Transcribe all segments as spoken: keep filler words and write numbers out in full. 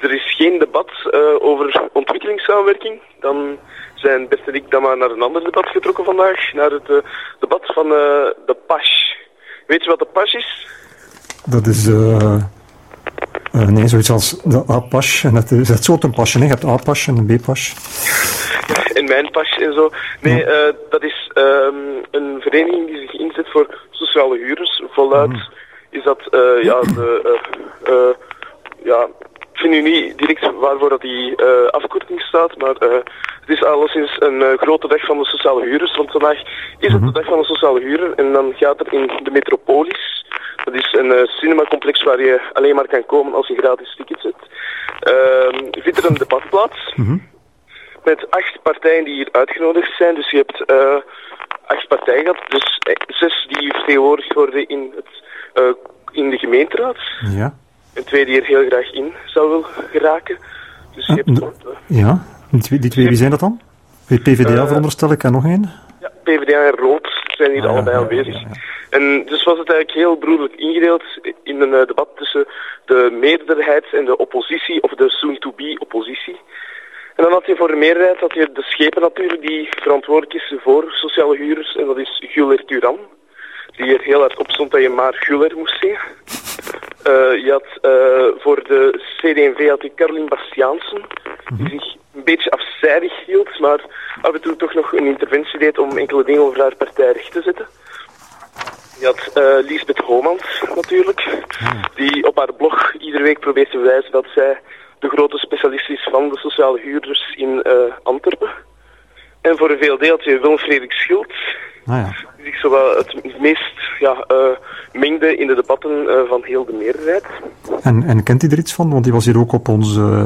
er is geen debat uh, over ontwikkelingssamenwerking. Dan zijn Bert en ik dan maar naar een ander debat getrokken vandaag. Naar het uh, debat van uh, de P A S. Weet je wat de P A S is? Dat is... Uh, uh, nee, zoiets als de A P A S. En het is het soort een pasje. Je hebt A P A S en een B P A S. En mijn pas en zo. Nee, ja. uh, dat is um, een vereniging die zich inzet voor sociale huurders. Voluit mm. is dat, uh, ja, de, uh, uh, ja, ik vind nu niet direct waarvoor dat die uh, afkorting staat, maar uh, het is alleszins een uh, grote dag van de sociale huurders, want vandaag is het de dag van de sociale huurder en dan gaat er in de Metropolis, dat is een uh, cinemacomplex waar je alleen maar kan komen als je gratis tickets hebt, uh, vindt er een debat plaats. Mm-hmm. Met acht partijen die hier uitgenodigd zijn. Dus je hebt uh, acht partijen gehad. Dus zes die vertegenwoordigd worden in, het, uh, in de gemeenteraad. Ja. En twee die er heel graag in zou willen geraken. Dus je uh, hebt... Uh, ja, die twee, die twee wie zijn dat dan? P V D A uh, veronderstel ik en nog één? Ja, P V D A en Rood zijn hier ah, allebei ja, aanwezig. Ja, ja, ja. En dus was het eigenlijk heel broederlijk ingedeeld in een uh, debat tussen de meerderheid en de oppositie, of de soon-to-be oppositie. En dan had je voor de meerderheid had je de schepen natuurlijk, die verantwoordelijk is voor sociale huurders. En dat is Guller Turan, die er heel hard op stond dat je maar Guller moest zeggen. Uh, je had uh, voor de C D en V had je Caroline Bastiaansen, die zich een beetje afzijdig hield, maar af en toe toch nog een interventie deed om enkele dingen over haar partij recht te zetten. Je had uh, Liesbeth Homans natuurlijk, die op haar blog iedere week probeert te bewijzen dat zij de grote specialist is van de sociale huurders in uh, Antwerpen. En voor de V L D had je Willem-Frederik Schild, ah, ja. die zich zowel het meest ja, uh, mengde in de debatten uh, van heel de meerderheid. En, en kent hij er iets van? Want die was hier ook op ons uh,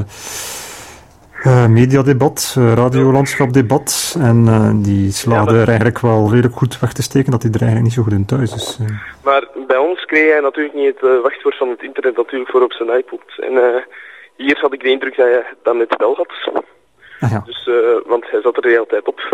uh, mediadebat, uh, radiolandschapdebat. En uh, die slaagde ja, maar... er eigenlijk wel redelijk goed weg te steken dat hij er eigenlijk niet zo goed in thuis is. Uh. Maar bij ons kreeg hij natuurlijk niet het uh, wachtwoord van het internet natuurlijk voor op zijn iPod. En... Uh, Hier had ik de indruk dat hij dat net wel had. Ah, ja. Dus, uh, want hij zat er de hele tijd op.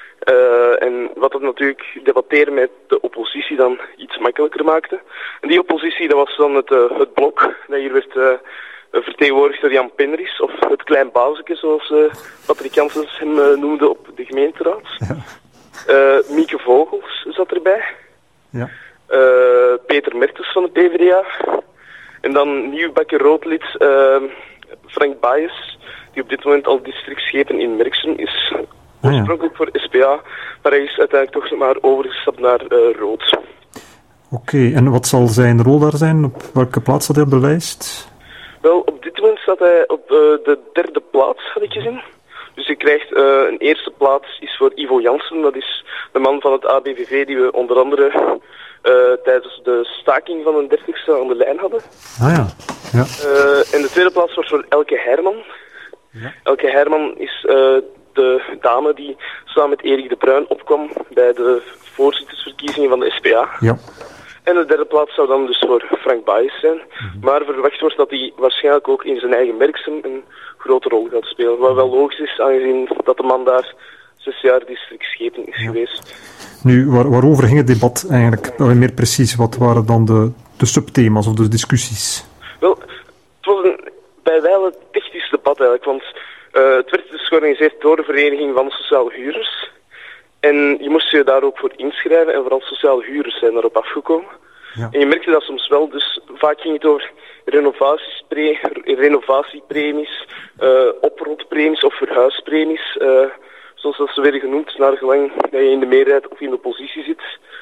Uh, en wat het natuurlijk debatteren met de oppositie dan iets makkelijker maakte. En die oppositie, dat was dan het, uh, het blok dat hier werd uh, vertegenwoordigd door Jan Penris, of het klein bauzeke, zoals uh, Patrick Janssens hem uh, noemde op de gemeenteraad. Ja. Uh, Mieke Vogels zat erbij. Ja. Uh, Peter Mertens van de P V D A. En dan nieuwbakken roodlid uh, Frank Baes, die op dit moment al districtschepen in Merksem is. Oorspronkelijk voor S P A, maar hij is uiteindelijk toch maar overgestapt naar uh, rood. Oké, okay, en wat zal zijn rol daar zijn? Op welke plaats staat hij op de lijst? Wel, op dit moment staat hij op uh, de derde plaats, had ik gezien. Dus je krijgt uh, een eerste plaats is voor Ivo Jansen, dat is de man van het A B V V die we onder andere... Uh, tijdens de staking van een dertigste aan de lijn hadden. Ah ja. ja. Uh, en de tweede plaats was voor Elke Herman. Ja. Elke Herman is uh, de dame die samen met Erik de Bruin opkwam bij de voorzittersverkiezingen van de S P A. Ja. En de derde plaats zou dan dus voor Frank Baes zijn. Mm-hmm. Maar verwacht wordt dat hij waarschijnlijk ook in zijn eigen Merksem een grote rol gaat spelen. Wat wel logisch is, aangezien dat de man daar zes jaar districtschepen is ja. geweest. Nu, waar, waarover ging het debat eigenlijk? Meer precies, wat waren dan de, de subthema's of de discussies? Wel, het was een bij wijle een technisch debat eigenlijk, want uh, het werd dus georganiseerd door de Vereniging van Sociale Huurders. En je moest je daar ook voor inschrijven en vooral sociale huurders zijn daarop afgekomen. Ja. En je merkte dat soms wel, dus vaak ging het over renovatiespre- renovatiepremies, uh, oprotpremies of verhuispremies... Uh, zoals dat ze werden genoemd, naar gelang dat je in de meerderheid of in de oppositie zit.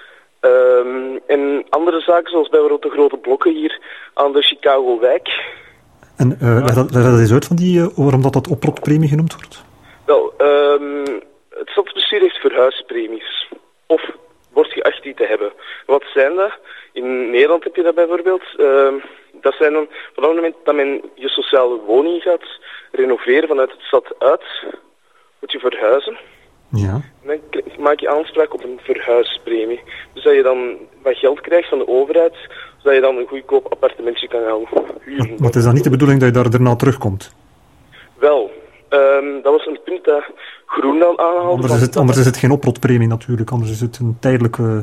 Um, en andere zaken, zoals bijvoorbeeld de grote blokken hier aan de Chicago-wijk. En uh, leg, dat, leg dat eens uit van die, uh, waarom dat, dat oprotpremie genoemd wordt? Wel, um, het stadsbestuur heeft verhuispremies. Of wordt geacht die te hebben. Wat zijn dat? In Nederland heb je dat bijvoorbeeld. Uh, dat zijn dan, vanaf het moment dat men je sociale woning gaat renoveren vanuit het stad uit... moet je verhuizen. Ja. En dan maak je aanspraak op een verhuispremie. Dus dat je dan wat geld krijgt van de overheid, zodat je dan een goedkoop appartementje kan gaan huren. Maar het is dan niet de bedoeling dat je daar daarna terugkomt? Wel, um, dat was een punt dat Groen dan aanhaalde. Anders is het, anders is het geen oprotpremie natuurlijk, anders is het een tijdelijke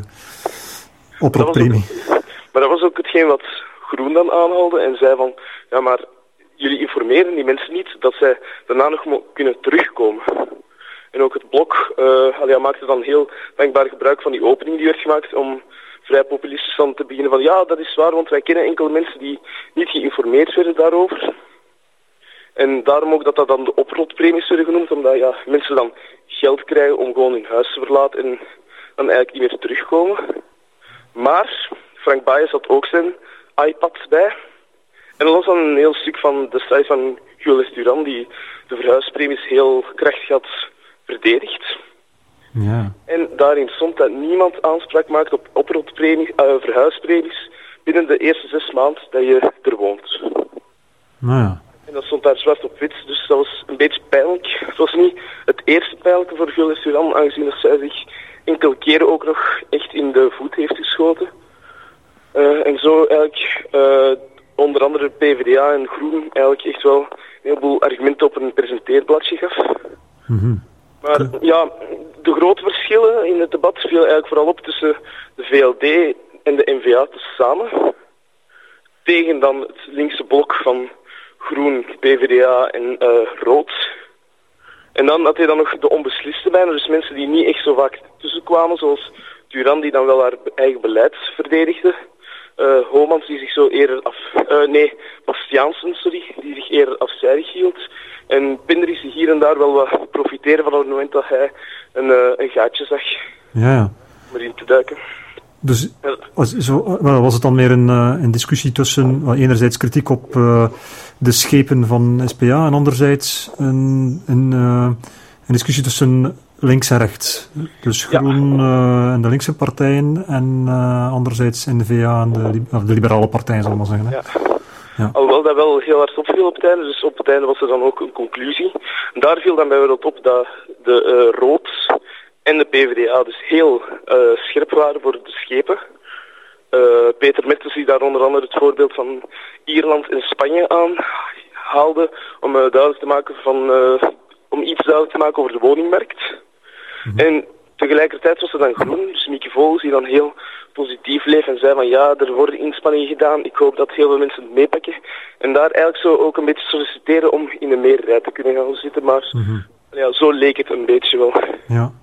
oprotpremie. Dat ook, maar dat was ook hetgeen wat Groen dan aanhaalde en zei van, ja maar... jullie informeren die mensen niet dat zij daarna nog mo- kunnen terugkomen. En ook het blok uh, allee, maakte dan heel dankbaar gebruik van die opening die werd gemaakt om vrij populistisch dan te beginnen van ja, dat is waar, want wij kennen enkele mensen die niet geïnformeerd werden daarover. En daarom ook dat dat dan de oprotpremies werden genoemd, omdat ja, mensen dan geld krijgen om gewoon hun huis te verlaten en dan eigenlijk niet meer terugkomen. Maar Frank Baeyens had ook zijn iPad bij. En dat was dan een heel stuk van de site van Jules Duran, die de verhuispremies heel krachtig had verdedigd. Ja. En daarin stond dat niemand aanspraak maakt op oprotpremies, uh, verhuispremies binnen de eerste zes maanden dat je er woont. Nou ja. En dat stond daar zwart op wit, dus dat was een beetje pijnlijk. Het was niet het eerste pijnlijke voor Jules Duran, aangezien dat zij zich enkele keren ook nog echt in de voet heeft geschoten. Uh, en zo eigenlijk uh, onder andere P v d A en Groen eigenlijk echt wel een heleboel argumenten op een presenteerbladje gaf. Mm-hmm. Maar ja, de grote verschillen in het debat vielen eigenlijk vooral op tussen de V L D en de N V A samen. Tegen dan het linkse blok van Groen, P v d A en uh, Rood. En dan had hij dan nog de onbesliste bijna, dus mensen die niet echt zo vaak tussenkwamen, zoals Duran die dan wel haar eigen beleid verdedigde. Uh, Homans die zich zo eerder af... Uh, nee, Bastiaansen, sorry, die zich eerder afzijdig hield. En Penders die hier en daar wel wat profiteren van het moment dat hij een, uh, een gaatje zag. Ja, ja. Om erin te duiken. Dus was, zo, was het dan meer een, een discussie tussen well, enerzijds kritiek op uh, de schepen van S P A en anderzijds een, een, uh, een discussie tussen links en rechts. Dus Groen ja. uh, en de linkse partijen en uh, anderzijds N V A en de, of de liberale partijen, zal ik maar zeggen. Hè? Ja. Ja. Alhoewel dat wel heel hard opviel op het einde, dus op het einde was er dan ook een conclusie. En daar viel dan bijvoorbeeld op dat de uh, Rood en de P v d A dus heel uh, scherp waren voor de schepen. Uh, Peter Mertens die daar onder andere het voorbeeld van Ierland en Spanje aanhaalde om uh, duidelijk te maken van, uh, om iets duidelijk te maken over de woningmarkt. Mm-hmm. En tegelijkertijd was er dan Groen, dus Mieke Vogels, die dan heel positief bleef en zei van ja, er worden inspanningen gedaan, ik hoop dat heel veel mensen het meepakken. En daar eigenlijk zo ook een beetje solliciteren om in de meerderheid te kunnen gaan zitten, maar mm-hmm. ja, zo leek het een beetje wel. Ja.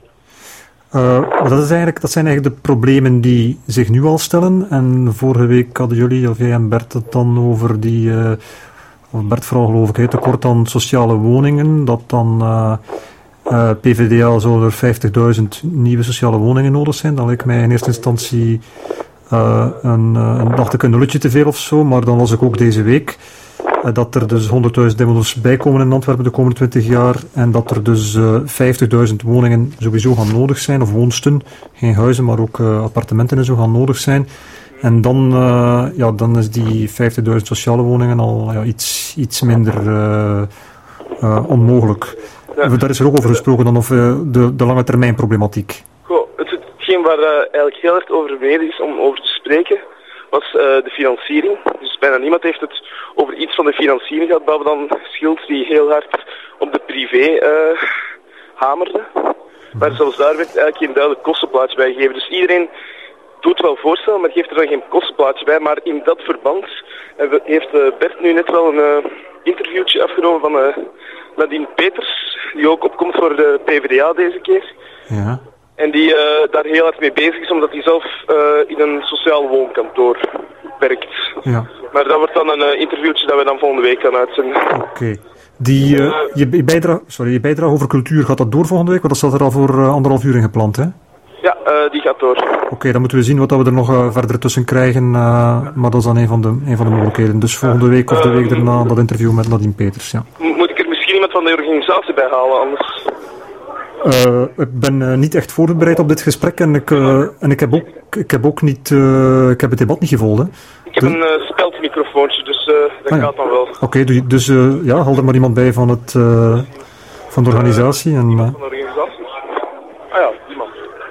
Uh, maar dat, is eigenlijk, dat zijn eigenlijk de problemen die zich nu al stellen. En vorige week hadden jullie, of jij en Bert, het dan over die, uh, of Bert vooral geloof ik, he, tekort aan sociale woningen. Dat dan uh, uh, P v d A zou er vijftigduizend nieuwe sociale woningen nodig zijn. Dat lijkt mij in eerste instantie uh, een, een, dacht ik een nulletje te veel of zo. Maar dan las ik ook deze week uh, dat er dus honderdduizend inwoners bijkomen in Antwerpen de komende twintig jaar. En dat er dus uh, vijftigduizend woningen sowieso gaan nodig zijn. Of woonsten. Geen huizen, maar ook uh, appartementen en zo gaan nodig zijn. En dan, uh, ja, dan is die vijftigduizend sociale woningen al ja, iets, iets minder uh, uh, onmogelijk. Ja. Daar is er ook over gesproken dan of uh, de, de lange termijn problematiek. Goh, het, hetgeen waar uh, eigenlijk heel erg over mede is om over te spreken, was uh, de financiering. Dus bijna niemand heeft het over iets van de financiering gehad, behalve dan Schilds die heel hard op de privé uh, hamerde. Maar zelfs daar werd eigenlijk geen duidelijk kostenplaatje bij gegeven. Dus iedereen doet wel voorstellen, maar geeft er dan geen kostenplaatje bij. Maar in dat verband heeft uh, Bert nu net wel een uh, interviewtje afgenomen van uh, Nadine Peters, die ook opkomt voor de P v d A deze keer. Ja. En die uh, daar heel hard mee bezig is, omdat hij zelf uh, in een sociaal woonkantoor werkt. Ja. Maar dat wordt dan een uh, interviewtje dat we dan volgende week gaan uitzenden. Oké. Okay. Die, uh, je, bijdrage, sorry, je bijdrage over cultuur, gaat dat door volgende week? Want dat staat er al voor uh, anderhalf uur in gepland, hè? Ja, uh, die gaat door. Oké, okay, dan moeten we zien wat we er nog uh, verder tussen krijgen. Uh, maar dat is dan een van, de, een van de mogelijkheden. Dus volgende week of de week daarna dat interview met Nadine Peters, ja. Moet ik er misschien iemand van de organisatie bij halen, anders? Uh, ik ben uh, niet echt voorbereid op dit gesprek en ik, uh, en ik, heb, ook, ik heb ook niet, uh, ik heb het debat niet gevolgd. Hè. Ik heb de... een uh, speldmicrofoontje, dus uh, dat ah, gaat ja. dan wel. Oké, okay, dus uh, ja, haal er maar iemand bij van, het, uh, van de organisatie. En, uh... Iemand van de organisatie? Ah ja, die man.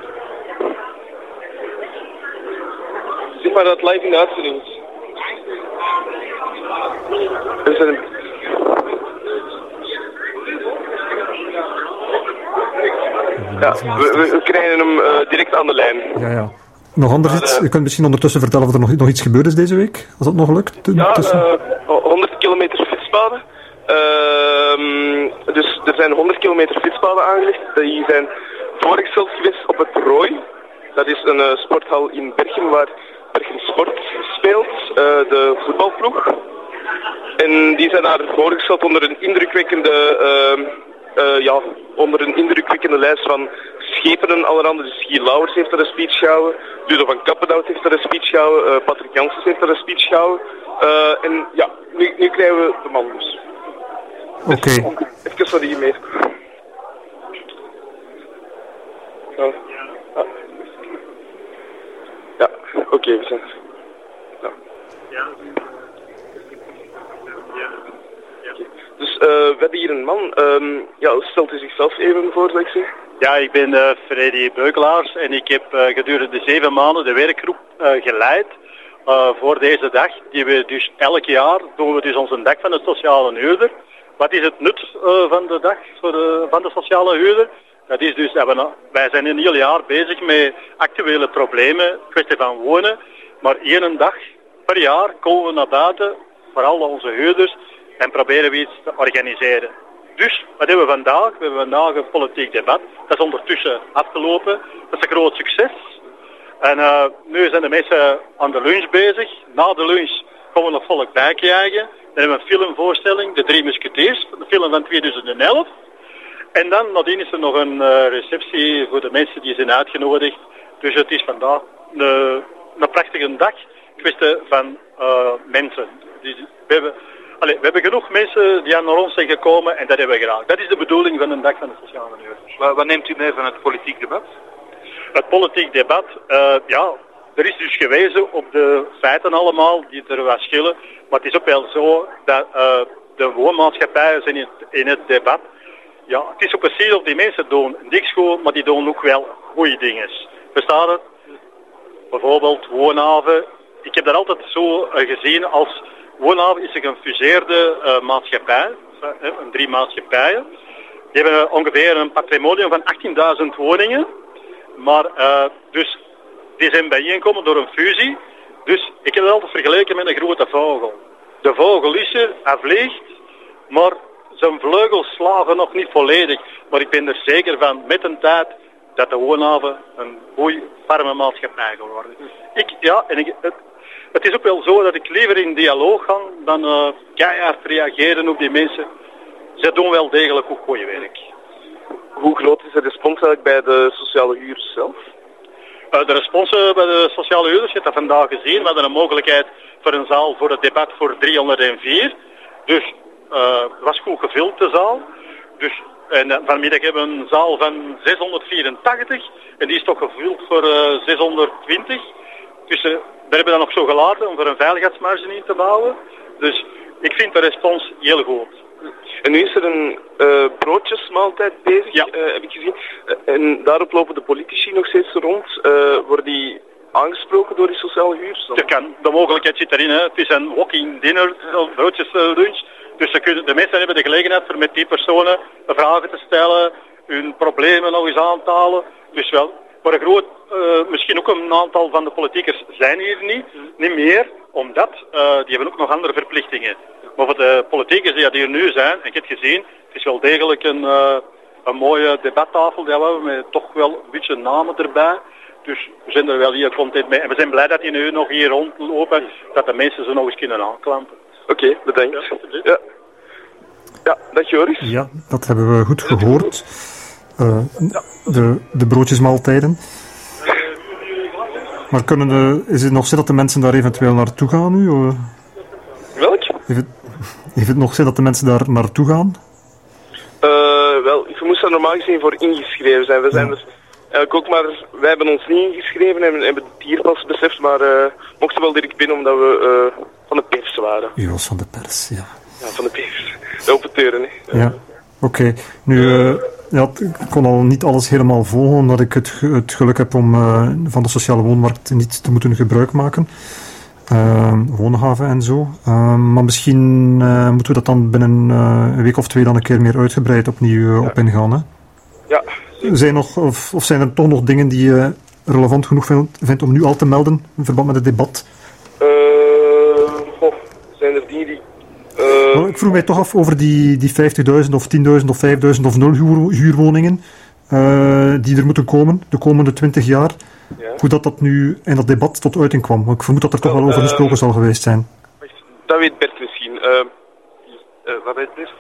Zeg maar dat het live in de uitzending is. Er zijn een... Ja, we, we, we krijgen hem uh, direct aan de lijn. Ja, ja. Nog anders iets? Uh, je kunt misschien ondertussen vertellen of er nog, nog iets gebeurd is deze week, als dat nog lukt. Ja, uh, honderd kilometer fietspaden. Uh, dus er zijn honderd kilometer fietspaden aangelegd. Die zijn voorgesteld geweest op het Rooi. Dat is een uh, sporthal in Berchem waar Berchem Sport speelt, uh, de voetbalploeg. En die zijn daar voorgesteld onder een indrukwekkende, uh, uh, ja, onder een indrukwekkende lijst van schepenen allerhande. Dus Guy Lauwers heeft daar een speech gehouden, Ludo van Kappenhout heeft daar een speech gehouden, uh, Patrick Janssens heeft daar een speech gehouden. Uh, en ja, nu, nu krijgen we de man dus. Oké. Okay. Dus, even naar die mee. Ja, ja. ja oké, okay, we zijn er. Ja. Ja. Dus uh, we hebben hier een man. Um, ja, stelt u zichzelf even voor, zou ik zeggen? Ja, ik ben uh, Freddy Beukelaars en ik heb uh, gedurende zeven maanden de werkgroep uh, geleid uh, voor deze dag. Die we dus elk jaar doen we dus onze dag van de sociale huurder. Wat is het nut uh, van de dag voor de, van de sociale huurder? Dat is dus dat we, wij zijn een heel jaar bezig met actuele problemen, kwestie van wonen. Maar één dag per jaar komen we naar buiten, voor al onze huurders, en proberen we iets te organiseren. Dus, wat hebben we vandaag? We hebben vandaag een politiek debat. Dat is ondertussen afgelopen. Dat is een groot succes. En uh, nu zijn de mensen aan de lunch bezig. Na de lunch komen we nog volk bijkrijgen. Dan hebben we een filmvoorstelling, De Drie Musketeers, de film van tweeduizend elf. En dan nadien is er nog een uh, receptie voor de mensen die zijn uitgenodigd. Dus het is vandaag een, een prachtige dag. Kwestie van uh, mensen. Dus we, hebben, allez, we hebben genoeg mensen die aan naar ons zijn gekomen en dat hebben we graag. Dat is de bedoeling van een dag van de sociale huurders. Maar wat neemt u mee van het politiek debat? Het politiek debat, uh, ja, er is dus gewezen op de feiten allemaal die er wat schillen. Maar het is ook wel zo dat uh, de woonmaatschappijen zijn in het, in het debat. Ja, het is ook precies of die mensen doen niks goed, maar die doen ook wel goede dingen. Bestaat het? Bijvoorbeeld Woonhaven. Ik heb dat altijd zo uh, gezien als Woonhaven is een gefuseerde uh, maatschappij, uh, een drie maatschappijen. Die hebben ongeveer een patrimonium van achttienduizend woningen, maar uh, dus die zijn bijeengekomen door een fusie. Dus ik heb dat altijd vergeleken met een grote vogel. De vogel is er, hij vliegt, maar zijn vleugels slagen nog niet volledig. Maar ik ben er zeker van, met een tijd, dat de Woonhaven een goeie farmenmaatschappij gaat worden. Ik, ja, en ik, het, het is ook wel zo dat ik liever in dialoog ga dan uh, keihard reageren op die mensen. Ze doen wel degelijk ook goeie werk. Hoe groot is de respons eigenlijk bij de sociale huurders zelf? Uh, de respons bij de sociale huurders, je hebt dat vandaag gezien. We hadden een mogelijkheid voor een zaal voor het debat voor driehonderdvier. Dus uh, het was goed gevuld, de zaal. Dus, en uh, vanmiddag hebben we een zaal van zeshonderdvierentachtig. En die is toch gevuld voor uh, zeshonderdtwintig. Dus uh, daar hebben we dan nog zo gelaten om voor een veiligheidsmarge in te bouwen. Dus ik vind de respons heel goed. En nu is er een uh, broodjesmaaltijd bezig, ja. uh, heb ik gezien. Uh, en daarop lopen de politici nog steeds rond. Uh, worden die aangesproken door die sociale huurders? Er kan, de mogelijkheid zit erin. Hè. Het is een walking dinner, een broodjeslunch. Dus ze kunnen, de mensen hebben de gelegenheid voor met die personen vragen te stellen, hun problemen nog eens aan te halen. Dus wel, voor een groot, uh, misschien ook een aantal van de politiekers zijn hier niet, niet meer, omdat uh, die hebben ook nog andere verplichtingen. Maar voor de politiekers die hier nu zijn, en ik heb het gezien, het is wel degelijk een, uh, een mooie debattafel die we hebben, met toch wel een beetje namen erbij. Dus we zijn er wel hier content mee. En we zijn blij dat die nu nog hier rondlopen, dat de mensen ze nog eens kunnen aanklampen. Oké, okay, bedankt. Ja, ja. ja, dag Joris. Ja, dat hebben we goed gehoord. Uh, de, de broodjesmaaltijden. Maar kunnen de, is het nog zo dat de mensen daar eventueel naartoe gaan nu? Uh, Welk? Heeft het, heeft het nog zo dat de mensen daar naartoe gaan? Uh, wel, je moest daar normaal gezien voor ingeschreven zijn. We zijn ja. er eigenlijk ook maar, wij hebben ons niet ingeschreven en hebben het hier pas beseft, maar uh, mochten wel direct binnen omdat we uh, van de pers waren. U was van de pers, ja. Ja, van de pers. De open deuren, hè. Ja, ja. Oké. Okay. Nu, uh, ja, ik kon al niet alles helemaal volgen, omdat ik het, het geluk heb om uh, van de sociale woonmarkt niet te moeten gebruik maken. Uh, Woonhaven en zo. Uh, maar misschien uh, moeten we dat dan binnen uh, een week of twee dan een keer meer uitgebreid opnieuw uh, ja. op ingaan. Hè? Ja. Zijn nog, of, of zijn er toch nog dingen die je relevant genoeg vindt, vindt om nu al te melden in verband met het debat? Uh, goh, zijn er dingen die Uh, well, ik vroeg mij toch af over die, die vijftigduizend of tienduizend of vijfduizend of nul huur, huurwoningen uh, die er moeten komen de komende twintig jaar. Ja. Hoe dat, dat nu in dat debat tot uiting kwam. Want ik vermoed dat er toch wel over gesproken uh, zal geweest zijn. Dat weet Bert misschien. Uh, uh, wat weet Bert?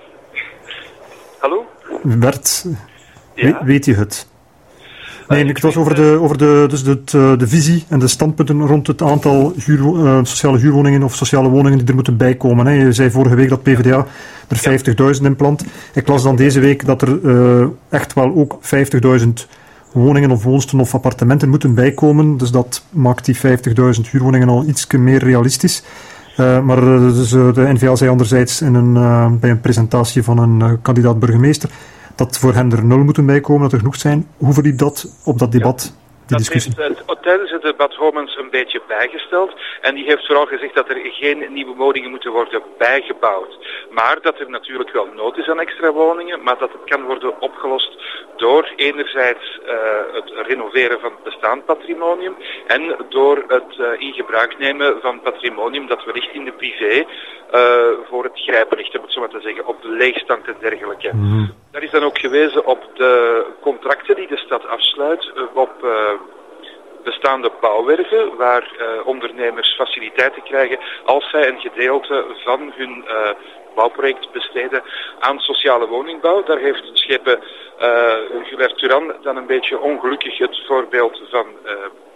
Hallo? Bert, ja? weet, weet je het? Nee, het was over de, over de, dus de, de visie en de standpunten rond het aantal huur, uh, sociale huurwoningen of sociale woningen die er moeten bijkomen. Hè. Je zei vorige week dat P v d A er vijftigduizend in plant. Ik las dan deze week dat er uh, echt wel ook vijftigduizend woningen of woonsten of appartementen moeten bijkomen. Dus dat maakt die vijftigduizend huurwoningen al iets meer realistisch. Uh, maar uh, dus, uh, de N V A zei anderzijds in een, uh, bij een presentatie van een uh, kandidaat burgemeester dat voor hen er nul moeten bijkomen, dat er genoeg zijn. Hoe verliep dat op dat debat, ja, die dat discussie? heeft uh, tijdens het debat Homans een beetje bijgesteld. En die heeft vooral gezegd dat er geen nieuwe woningen moeten worden bijgebouwd. Maar dat er natuurlijk wel nood is aan extra woningen, maar dat het kan worden opgelost door enerzijds uh, het renoveren van het bestaand patrimonium en door het uh, in gebruik nemen van patrimonium dat wellicht in de privé uh, voor het grijpen ligt, om het zo maar te zeggen, op de leegstand en dergelijke. Mm. Daar is dan ook gewezen op de contracten die de stad afsluit, uh, op uh, bestaande bouwwerven, waar uh, ondernemers faciliteiten krijgen als zij een gedeelte van hun uh, bouwproject besteden aan sociale woningbouw. Daar heeft schepen uh, Gilbert Turan dan een beetje ongelukkig het voorbeeld van uh,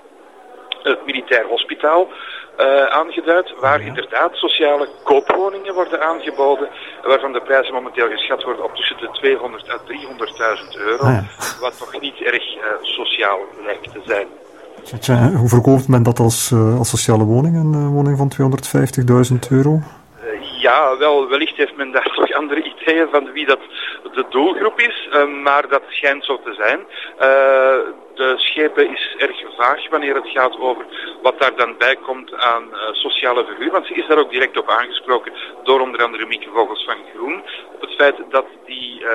het militair hospitaal uh, aangeduid, waar ja. inderdaad sociale koopwoningen worden aangeboden, waarvan de prijzen momenteel geschat worden op tussen de tweehonderd à driehonderdduizend euro, ah, ja. wat toch niet erg uh, sociaal lijkt te zijn. Tja, hoe verkoopt men dat als, uh, als sociale woning, een uh, woning van tweehonderdvijftigduizend euro? Ja, wel, wellicht heeft men daar toch andere ideeën van wie dat de doelgroep is, uh, maar dat schijnt zo te zijn. Uh, de schepen is erg vaag wanneer het gaat over wat daar dan bij komt aan uh, sociale verhuur, want ze is daar ook direct op aangesproken door onder andere Mieke Vogels van Groen, op het feit dat die uh,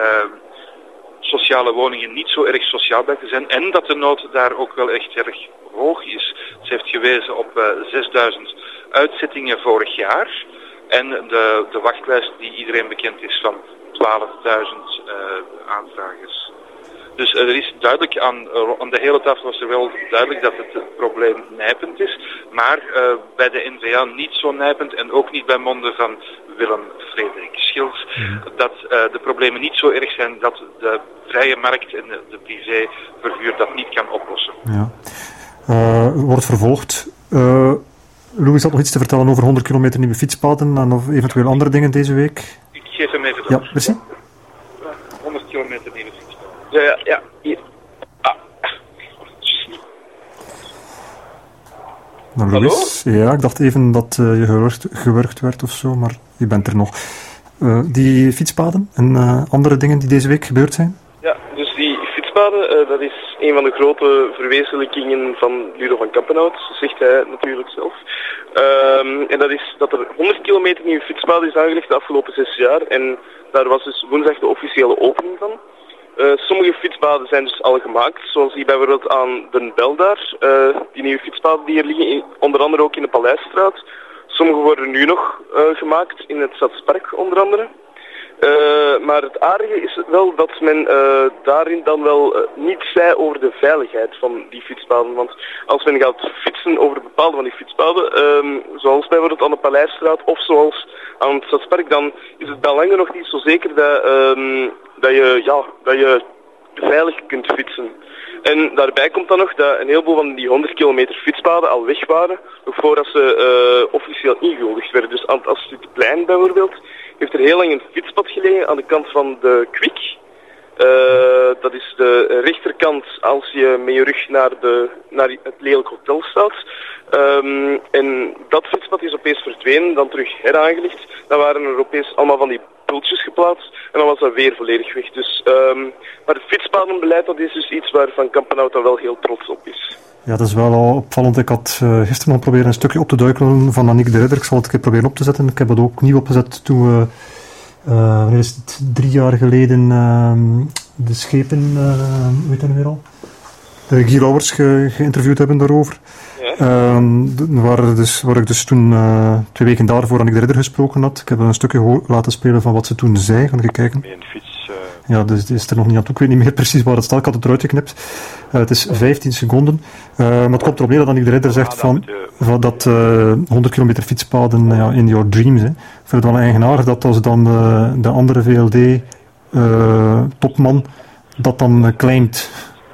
sociale woningen niet zo erg sociaal blijken zijn en dat de nood daar ook wel echt erg hoog is. Ze heeft gewezen op uh, zesduizend uitzettingen vorig jaar. En de, de wachtlijst die iedereen bekend is van twaalfduizend uh, aanvragers. Dus uh, er is duidelijk aan, uh, aan de hele tafel was er wel duidelijk dat het probleem nijpend is. Maar uh, bij de N V A niet zo nijpend en ook niet bij monden van Willem Frederik Schils. Mm. Dat uh, de problemen niet zo erg zijn dat de vrije markt en de, de privéverhuur dat niet kan oplossen. Ja. Uh, wordt vervolgd. Uh... Louis had nog iets te vertellen over honderd kilometer nieuwe fietspaden en of eventueel andere dingen deze week. Ik geef hem even door. Ja, merci. honderd kilometer nieuwe fietspaden. Ja, ja, ja. Hier. Ah. Nou, Louis, hallo? Ja, ik dacht even dat uh, je gewurgd, gewurgd werd of zo, maar je bent er nog. Uh, die fietspaden en uh, andere dingen die deze week gebeurd zijn? Ja, dus die fietspaden, uh, dat is een van de grote verwezenlijkingen van Ludo van Kampenhout, zegt hij natuurlijk zelf. Um, en dat is dat er honderd kilometer nieuwe fietspaden is aangelegd de afgelopen zes jaar. En daar was dus woensdag de officiële opening van. Uh, sommige fietspaden zijn dus al gemaakt, zoals die bijvoorbeeld aan Den Bel daar. Uh, die nieuwe fietspaden die er liggen, in, onder andere ook in de Paleisstraat. Sommige worden nu nog uh, gemaakt in het Stadspark onder andere. Uh, maar het aardige is wel dat men uh, daarin dan wel uh, niet zei over de veiligheid van die fietspaden. Want als men gaat fietsen over bepaalde van die fietspaden, um, zoals bijvoorbeeld aan de Paleisstraat of zoals aan het Stadspark, dan is het bij lange nog niet zo zeker dat, um, dat, je, ja, dat je veilig kunt fietsen. En daarbij komt dan nog dat een heleboel van die honderd kilometer fietspaden al weg waren, nog voordat ze uh, officieel ingehuldigd werden. Dus aan het Astridplein bijvoorbeeld heeft er heel lang een fietspad gelegen aan de kant van de Kwik. Uh, dat is de rechterkant als je met je rug naar, de, naar het lelijk hotel staat. Um, en dat fietspad is opeens verdwenen, dan terug heraangelegd. Dan waren er opeens allemaal van die pultjes geplaatst en dan was dat weer volledig weg. Dus, um, maar het fietspadenbeleid, dat is dus iets waar Van Kampenhout dan wel heel trots op is. Ja, dat is wel al opvallend. Ik had uh, gisteren al proberen een stukje op te duikelen van Annick de Ridder. Ik zal het een keer proberen op te zetten. Ik heb het ook nieuw opgezet toen we, uh, wanneer is het, drie jaar geleden, uh, de schepen, uh, hoe heet dat nu weer al? Guy Lauwers ge, geïnterviewd hebben daarover. Ja. Um, waar, dus, waar ik dus toen uh, twee weken daarvoor Annick de Ridder gesproken had. Ik heb een stukje geho- laten spelen van wat ze toen zei. Gaan we kijken. Een fiets. Uh... Ja, dus die is er nog niet aan toe. Ik weet niet meer precies waar het staat. Ik had het eruit geknipt. Uh, het is vijftien seconden. Uh, maar het komt erop neer dat Annick de Ridder zegt ah, van, je... van dat uh, honderd kilometer fietspaden ja, in your dreams. Hè. Ik vind het wel eigenaardig dat als dan de, de andere V L D-topman uh, dat dan uh, claimt.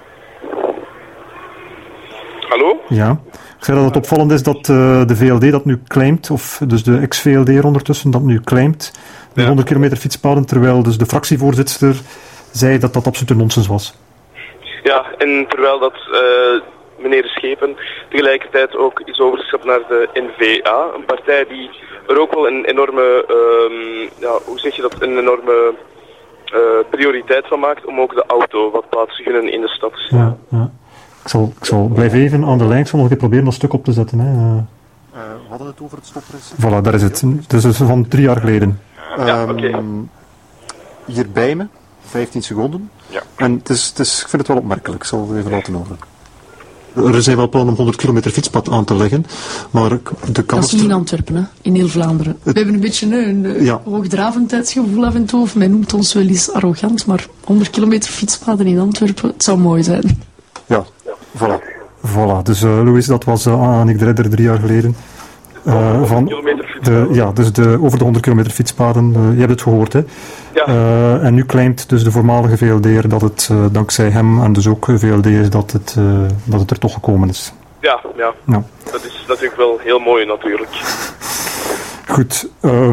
Hallo? Ja. Ik zei dat het opvallend is dat uh, de V L D dat nu claimt, of dus de ex-V L D'er ondertussen dat nu claimt, de ja. honderd kilometer fietspaden, terwijl dus de fractievoorzitter zei dat dat absoluut nonsens was. Ja, en terwijl dat uh, meneer Schepen tegelijkertijd ook is overgestapt naar de N V A, een partij die er ook wel een enorme, um, ja, hoe zeg je dat, een enorme uh, prioriteit van maakt om ook de auto wat plaats te gunnen in de stad. Ja, ja. Ik zal, ik zal blijven even aan de lijn. Ik zal nog een keer proberen dat stuk op te zetten. Hè. Uh, we hadden het over het stoppres. Voilà, daar is het. Dus het is van drie jaar geleden. Ja, um, oké. Okay. Hier bij me, vijftien seconden. Ja. En het is, het is, ik vind het wel opmerkelijk. Ik zal het even laten horen. Er zijn wel plannen om honderd kilometer fietspad aan te leggen, maar de kans... Dat is niet in Antwerpen, hè? In heel Vlaanderen. We hebben een beetje een, een ja. hoogdravendheidsgevoel af en toe, of men noemt ons wel eens arrogant, maar honderd kilometer fietspaden in Antwerpen, het zou mooi zijn. Ja, voilà. Voilà, dus uh, Louis, dat was uh, Annick de Ridder drie jaar geleden. Uh, van de, ja, dus de, over de honderd kilometer fietspaden, uh, je hebt het gehoord, hè? Ja. Uh, en nu claimt dus de voormalige V L D'er dat het uh, dankzij hem en dus ook V L D is dat het, uh, dat het er toch gekomen is. Ja, ja, ja. Dat is natuurlijk wel heel mooi natuurlijk. Goed.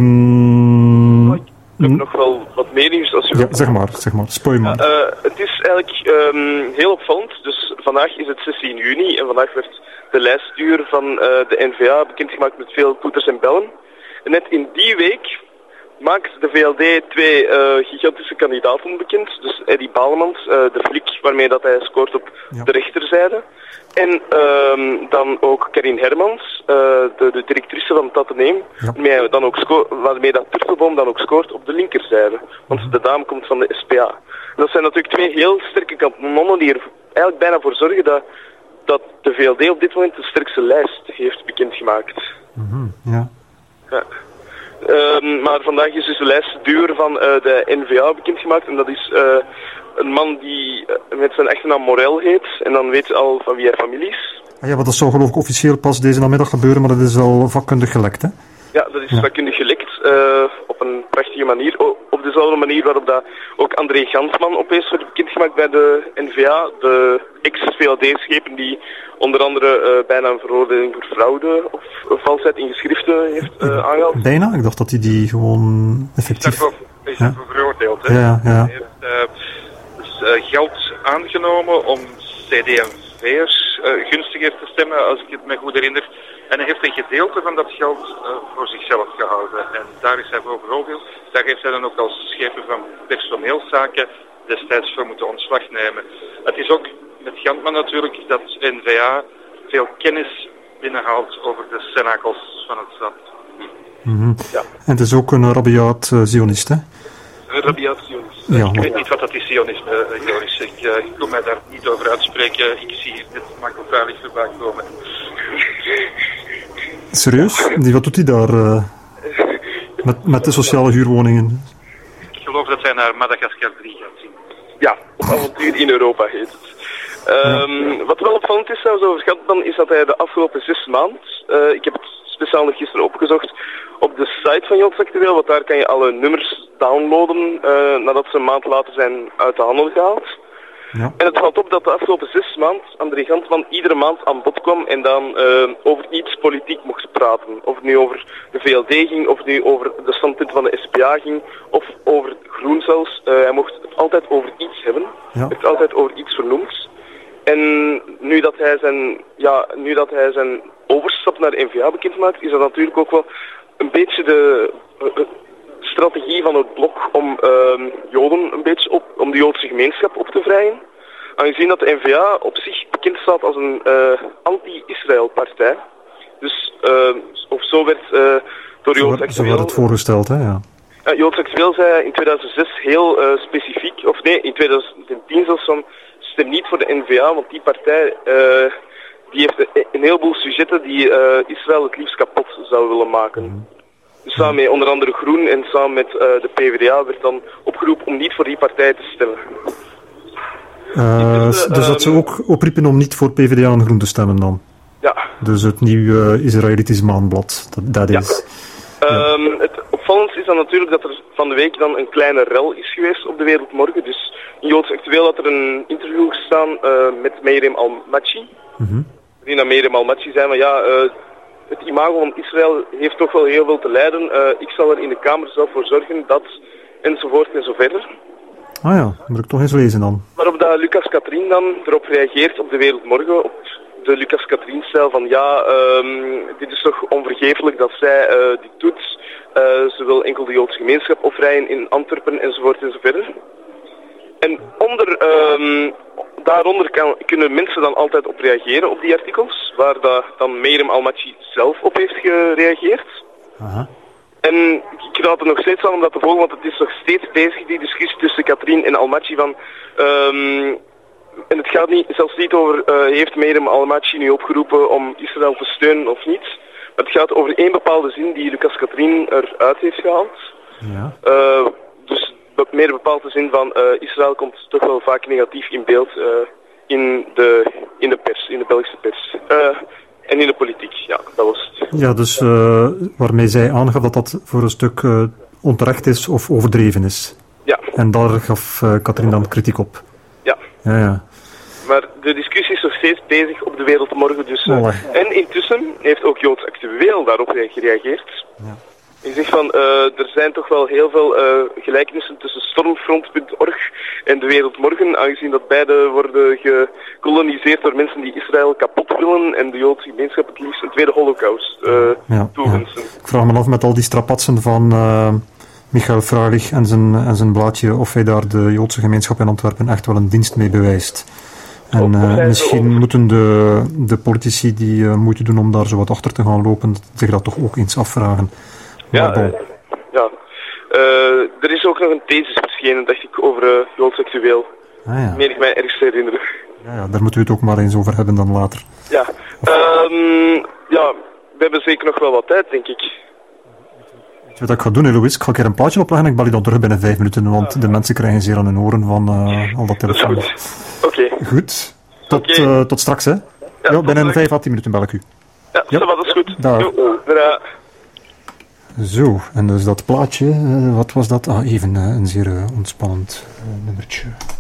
Um, ik heb nog wel wat meer nieuws als je ja, zeg maar, zeg maar. Spoil maar. Uh, het is eigenlijk um, heel opvallend. Dus vandaag is het zestien juni en vandaag werd de lijstduur van uh, de N V A bekendgemaakt met veel toeters en bellen. En net in die week maakt de V L D twee uh, gigantische kandidaten bekend. Dus Eddie Balemans, uh, de flik waarmee dat hij scoort op ja. de rechterzijde. En um, dan ook Karin Hermans, uh, de, de directrice van het Atheneum, ja. waarmee, dan ook sco- waarmee dat Turtelboom dan ook scoort op de linkerzijde. Want de dame komt van de S P A. En dat zijn natuurlijk twee heel sterke kanonnen die er eigenlijk bijna voor zorgen dat, dat de V L D op dit moment de sterkste lijst heeft bekendgemaakt. Mm-hmm, ja. Ja. Um, maar vandaag is dus de lijstduur van uh, de N V A bekendgemaakt en dat is uh, een man die uh, met zijn echte naam Morel heet en dan weet je al van wie hij familie is. Ah ja, maar dat zou geloof ik officieel pas deze namiddag gebeuren, maar dat is al vakkundig gelekt, hè? Ja, dat is ja. vakkundig gelekt uh, op een prachtige manier. O, op dezelfde manier waarop dat ook André Gansman opeens werd bekendgemaakt bij de N V A, de ex-V L D-schepen die onder andere uh, bijna een veroordeling voor fraude of uh, valsheid in geschriften heeft uh, aangehaald. Bijna? Ik dacht dat hij die gewoon effectief... Is daarvoor, is daarvoor ja. veroordeeld, hè? Ja, ja. Hij heeft uh, dus, uh, geld aangenomen om C D M V'ers uh, gunstiger te stemmen, als ik het me goed herinner. En hij heeft een gedeelte van dat geld uh, voor zichzelf gehouden. En daar is hij voor veroordeeld. Daar heeft hij dan ook als schepen van personeelszaken destijds voor moeten ontslag nemen. Het is ook met Gantman natuurlijk dat N V A veel kennis binnenhaalt over de cenakels van het stad. Mm-hmm. Ja. En het is ook een rabiaat uh, zionist, hè? Een rabiaat zionist. Ja, ik weet niet wat dat is, sionisme, Joris. Ik, uh, ik kon mij daar niet over uitspreken. Ik zie hier net Marco Veilig voorbij komen. Serieus? Die, wat doet hij daar uh, met, met de sociale huurwoningen? Ik geloof dat hij naar Madagascar drie gaat zien. Ja, op avontuur in Europa heet het. Um, ja. Wat wel opvallend is trouwens over Gantman is dat hij de afgelopen zes maanden, uh, ik heb het speciaal nog gisteren opgezocht, op de site van Jods Actueel, want daar kan je alle nummers downloaden uh, nadat ze een maand later zijn uit de handel gehaald. Ja. En het valt op dat de afgelopen zes maanden André Gantman iedere maand aan bod kwam en dan uh, over iets politiek mocht praten. Of het nu over de V L D ging, of het nu over de standpunt van de S P A ging, of over Groen zelfs. Uh, hij mocht het altijd over iets hebben. Hij ja. heeft altijd over iets vernoemd. En nu dat hij zijn, ja, nu dat hij zijn overstap naar de N V A bekend maakt, is dat natuurlijk ook wel een beetje de uh, strategie van het blok om uh, Joden een beetje op, om de Joodse gemeenschap op te vrijen. Aangezien dat de N V A op zich bekend staat als een uh, anti-Israël partij. Dus, uh, of zo werd uh, door Joods Actueel... Zo werd het voorgesteld, hè, ja. Uh, Joods Actueel zei in tweeduizend zes heel uh, specifiek, of nee, in tweeduizend tien zelfs van... stem niet voor de N V A, want die partij uh, die heeft een heleboel sujetten die uh, Israël het liefst kapot zou willen maken. Mm. Dus samen met onder andere Groen en samen met uh, de P V D A werd dan opgeroepen om niet voor die partij te stemmen. Uh, dus, dus dat ze ook opriepen om niet voor P V D A en Groen te stemmen dan? Ja. Dus het nieuwe uh, Israëlitisch Maanblad, dat, dat is... Ja. Um, het opvallendste is dan natuurlijk dat er van de week dan een kleine rel is geweest op de Wereldmorgen. Dus in Joods Actueel had er een interview gestaan uh, met Meirem Almachi. Mm-hmm. Die naar Meirem Almachi zei, maar ja, uh, het imago van Israël heeft toch wel heel veel te lijden. Uh, ik zal er in de Kamer zelf voor zorgen dat, enzovoort en zo verder. Ah ja, dat moet ik toch eens lezen dan. Waarop dat Lucas Katrien dan erop reageert op de Wereldmorgen, op de Lucas Katrien-stijl van ja, um, dit is toch onvergeeflijk dat zij uh, dit doet. Uh, ze wil enkel de Joodse gemeenschap oprijden in Antwerpen enzovoort enzoverder. En onder, um, daaronder kan, kunnen mensen dan altijd op reageren op die artikels, waar dat dan Meirem Almachi zelf op heeft gereageerd. Aha. En ik raad er nog steeds aan om dat te volgen, want het is nog steeds bezig, die discussie tussen Katrien en Almachi van... Um, en het gaat niet, zelfs niet over, uh, heeft Meirem Almachi nu opgeroepen om Israël te steunen of niet. Maar het gaat over één bepaalde zin die Lucas Katrien eruit heeft gehaald. Ja. Uh, dus meer bepaald de zin van uh, Israël komt toch wel vaak negatief in beeld uh, in, de, in de pers, in de Belgische pers. Uh, en in de politiek, ja, dat was het. Ja, dus uh, waarmee zij aangaf dat dat voor een stuk uh, onterecht is of overdreven is. Ja. En daar gaf uh, Katrien dan kritiek op. Ja. Ja, ja. Maar de discussie is nog steeds bezig op de Wereldmorgen. Dus, uh, en intussen heeft ook Joods Actueel daarop gereageerd. Ja. Je zegt van, uh, er zijn toch wel heel veel uh, gelijkenissen tussen Stormfront punt org en de Wereldmorgen, aangezien dat beide worden gekoloniseerd door mensen die Israël kapot willen en de Joodse gemeenschap het liefst een tweede holocaust uh, ja, toewensen. Ja. Ik vraag me af met al die strapatsen van uh, Michael Freilich en zijn, en zijn blaadje of hij daar de Joodse gemeenschap in Antwerpen echt wel een dienst mee bewijst. En uh, misschien moeten de, de politici die uh, moeite doen om daar zo wat achter te gaan lopen, zich dat toch ook eens afvragen. Ja, uh, ja. Uh, er is ook nog een thesis verschenen, dacht ik, over uh, Joods Actueel. Ah, ja. Meen ik mij ergens te herinneren. Ja, ja, daar moeten we het ook maar eens over hebben dan later. Ja, um, ja, we hebben zeker nog wel wat tijd, denk ik. Weet je wat ik ga doen, Louis? Ik ga een keer een plaatje opleggen en ik bel je dan terug binnen vijf minuten, want ja. de mensen krijgen zeer aan hun oren van uh, al dat telefoon. Oké. Okay. Goed. Tot, okay. uh, tot straks, hè? Ja, ja binnen vijf à tien minuten bel ik u. Ja, ja. Dat is goed. Daar. Zo, en dus dat plaatje, uh, wat was dat? Ah, even uh, een zeer uh, ontspannend uh, nummertje.